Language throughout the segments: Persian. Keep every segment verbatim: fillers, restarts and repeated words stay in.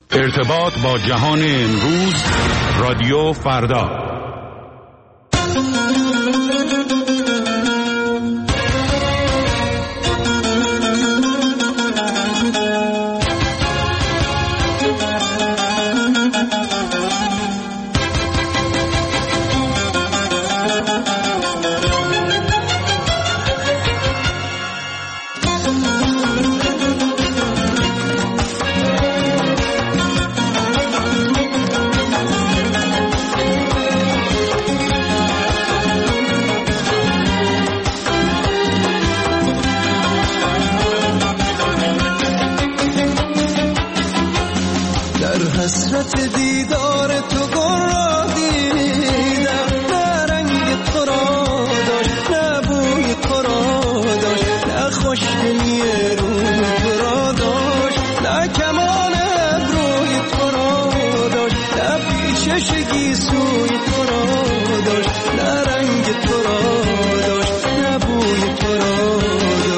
ارتباط با جهان امروز، رادیو فردا. حسرت دیدار تو گل دیدم، نه رنگ تو را داشت، نه بوی تو را داشت، نه خوشگلی روی تو را داشت، نه کمان ابروی تو را داشت، نه پیچش گیسوی تو را داشت، نه رنگ تو را داشت، نه بوی تو را داشت.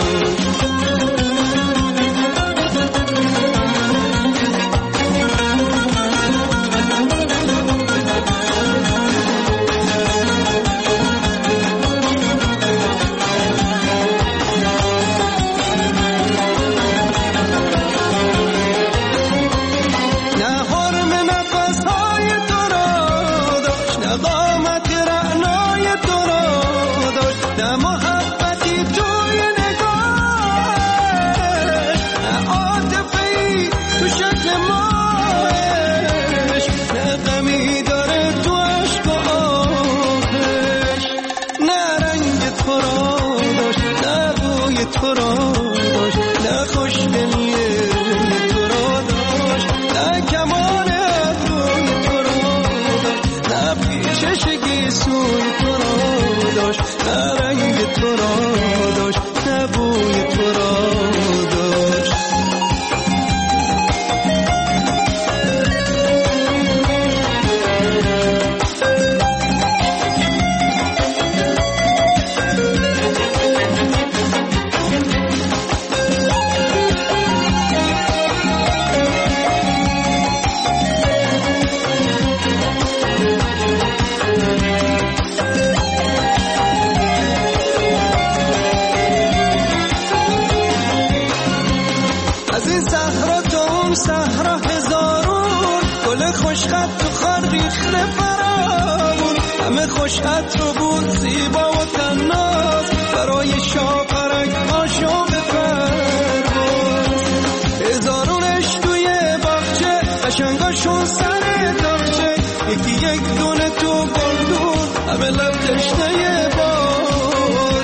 خوشخط رو بود زیبا و تناز، برای شاپرک عاشق پرواز، هزارونش توی باغچه، قشنگاشون سر تاقچه، یکی یک دونه تو گلدون، همه لب تشنه بارون.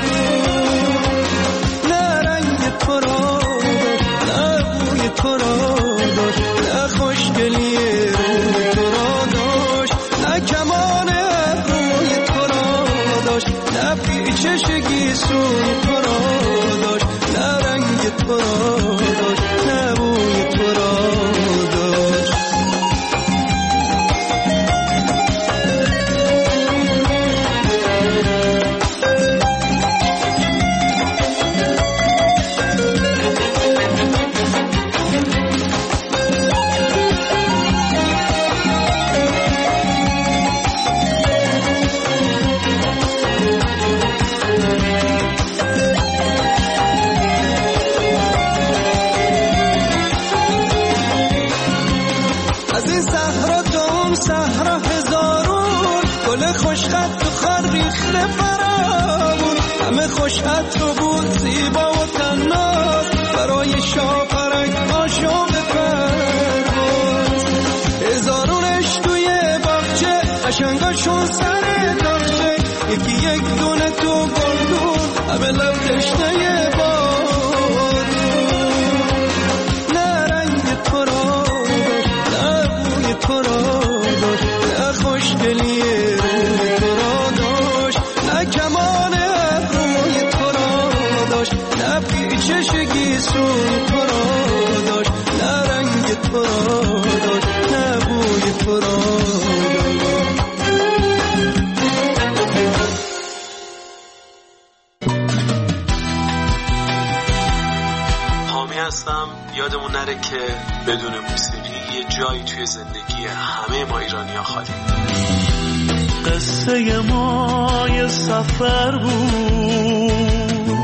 نه رنگ تو را داشت، نه بوی تو را داشت، نه خوشگلی روی تو را داشت، نه کمان نه پیچش گیسوی تو را داشت، نه رنگ تو را داشت، نه بوی تو را داشت. خوشخط رو بود زیبا و تناز، برای شاپرک عاشق پرواز، هزارونش توی باغچه، قشنگاشون سر تاقچه، یکی یک دونه تو گلدون، همه لب تشنه بارون. نه رنگ تو را داشت، نه بوی تو را داشت، نه خوشگلی روی تو را داشت، نه کمان نه پیچش گیسوی تو را داشت، نه رنگ تو را داشت، نه بوی تو را داشت. حامی هستم. یادمون نره که به بدون موسیقی یه جایی توی زندگی همه ما ایرانی‌ها خالی. قصه ما یه سفر بود،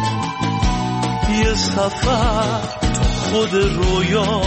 یه سفر تو خود رویا.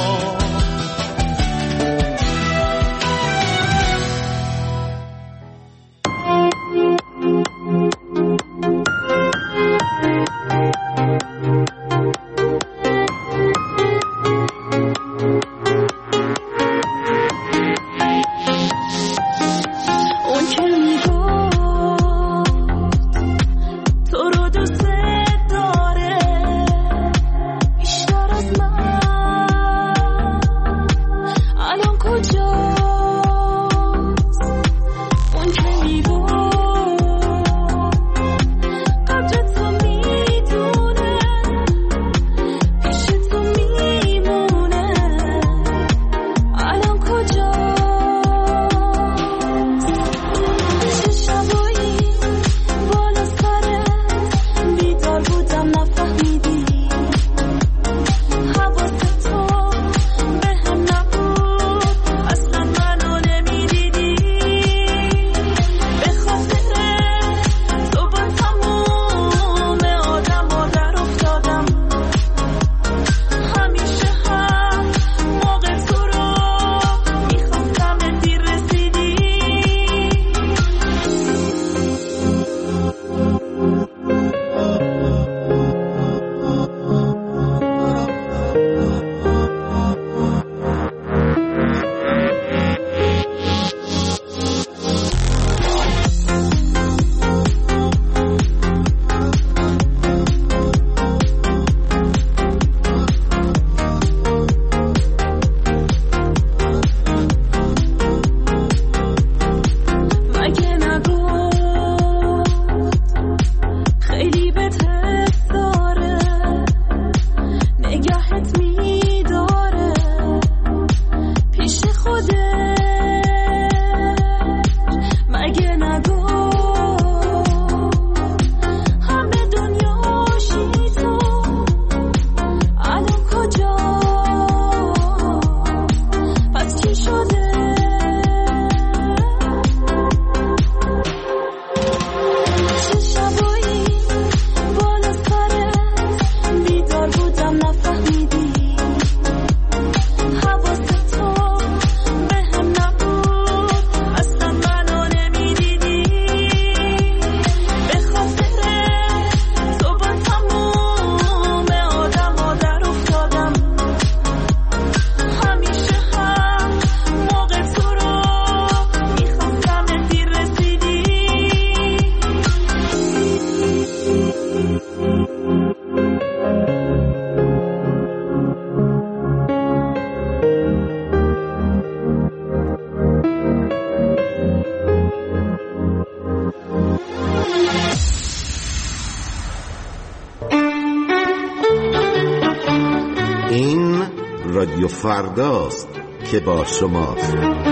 رادیو فرداست که با شماست.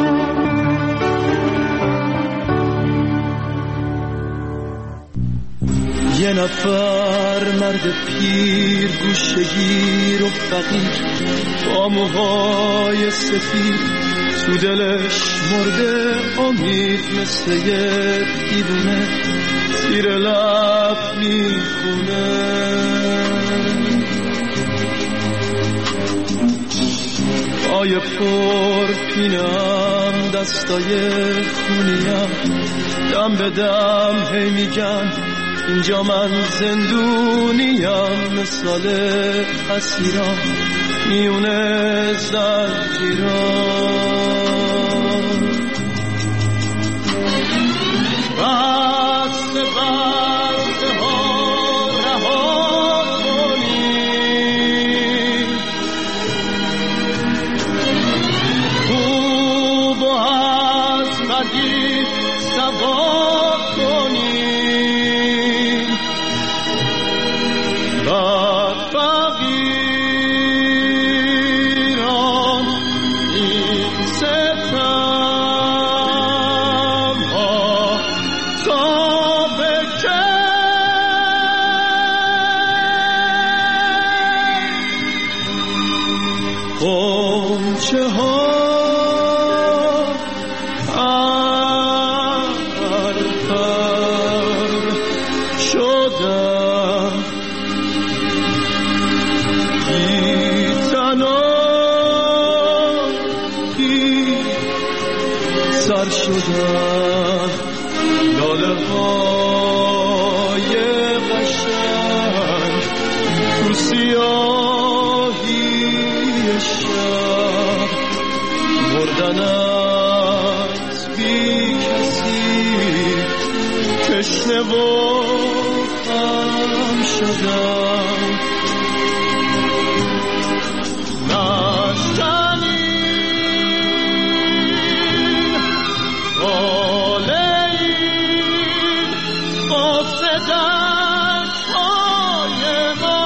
یه نفر مرد پیر گوشه‌گیر و فقیر با موهای سفید تو دلش مرده امید مثل یه دیوونه زیر لب میخونه. پای پر پینم دستای خونیم دم به دم هی میگن اینجا من زندونیم مثال اسیرم میونه زنجیرم. بسته بسته ها رها کنیم خوب و از بدی سوا کنیم. Oh غنچه ها پر پر شدن، بی تنهایی سر شدن، لاله های قشنگ تو سیاهی شب بردن از بی کسی، تشنه و غم شدن. نشنید حاله این قصه دردهای ما،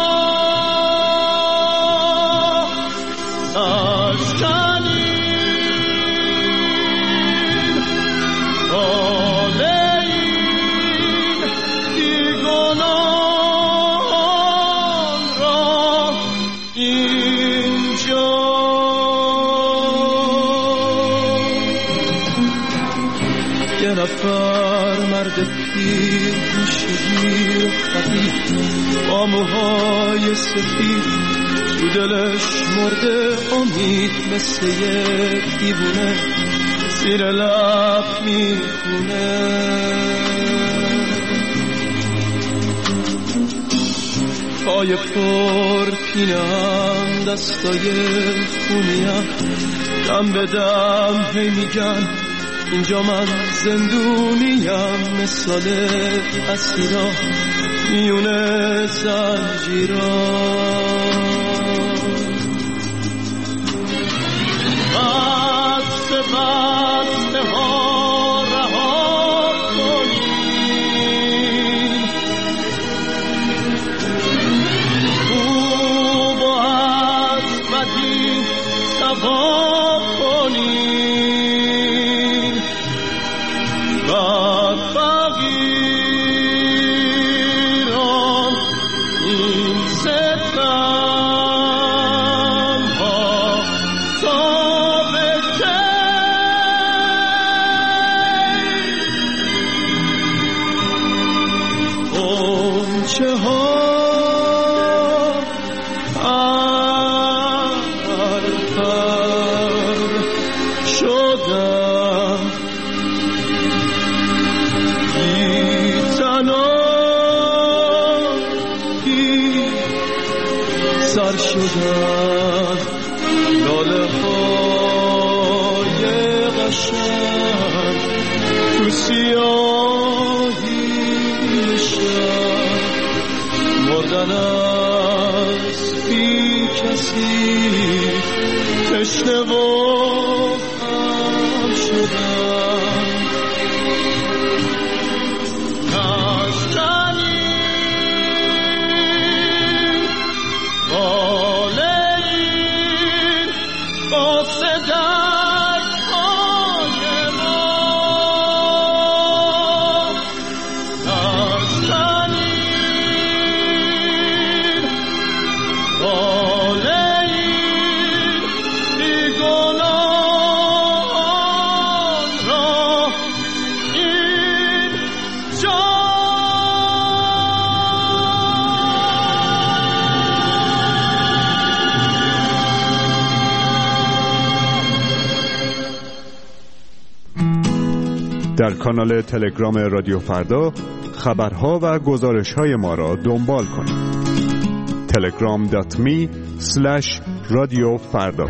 نشنید حاله این بیگناهان را اینجا. یه نفر مرد پیر گوشگیر و خبیر با موهای سفید، تو دلش مرده امید مثل یه دیوونه، زیر لب میخونه. پای پر پینم، دستای خونیم، دم به دم هی میگن اینجا من زندونیم، مثال اسیرا میونه زنجیران. بسته بسته ها رها کنیم، خوب و از بدی سوا کنیم، بد فقیران این ستم ها تا به کی؟ غنچه ها پر پر شدن، بی تنهایی سر شدن، لاله های قشنگ تو سیاهی شب مردن از بی کسی، تشنه و غم شدن. نشنید حاله این قصه دردهای ما، نشنید حاله این بیگناهان را اینجا. در کانال تلگرام رادیو فردا خبرها و گزارش‌های ما را دنبال کنید. تلگرام دات می اسلش رادیو فردا.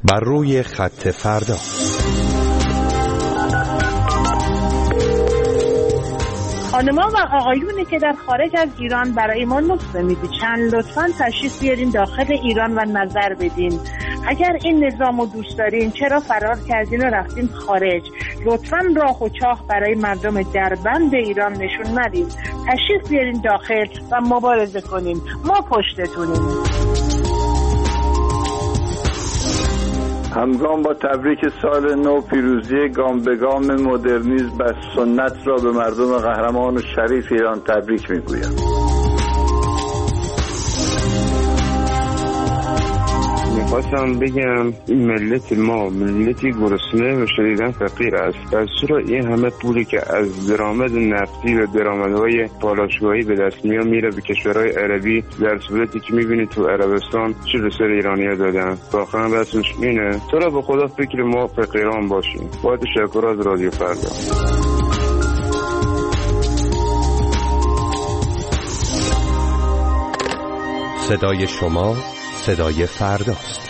بر روی خط فردا. خانما و آقایونی که در خارج از ایران برای ما نطفه می‌پیچن، لطفاً تشریف بیارین داخل ایران و نظر بدین. اگر این نظام رو دوست دارین چرا فرار کردین و رفتین خارج؟ لطفاً راه و چاه برای مردم دربند ایران نشون ندید. تشریف بیارین داخل و مبارزه کنین. ما پشتتونیم. همگام با تبریک سال نو، پیروزی گام به گام مدرنیسم و سنت را به مردم قهرمان و شریف ایران تبریک میگویم. میخواستم بگم این ملت ما ملتی گرسنه و شدیداً فقیر است. از چرا این همه پولی که از درآمد نفتی و درآمدهای پالایشگاهی به دست میاد میره به کشورهای عربی، در صورتی که میبینی تو عربستان چه به سر ایرانی‌ها دادن؟ واقعا بسش اینه. چرا به خدا فکر ما فقیران باشیم؟ با تشکر از رادیو فردا. صدای شما صدای فرداست.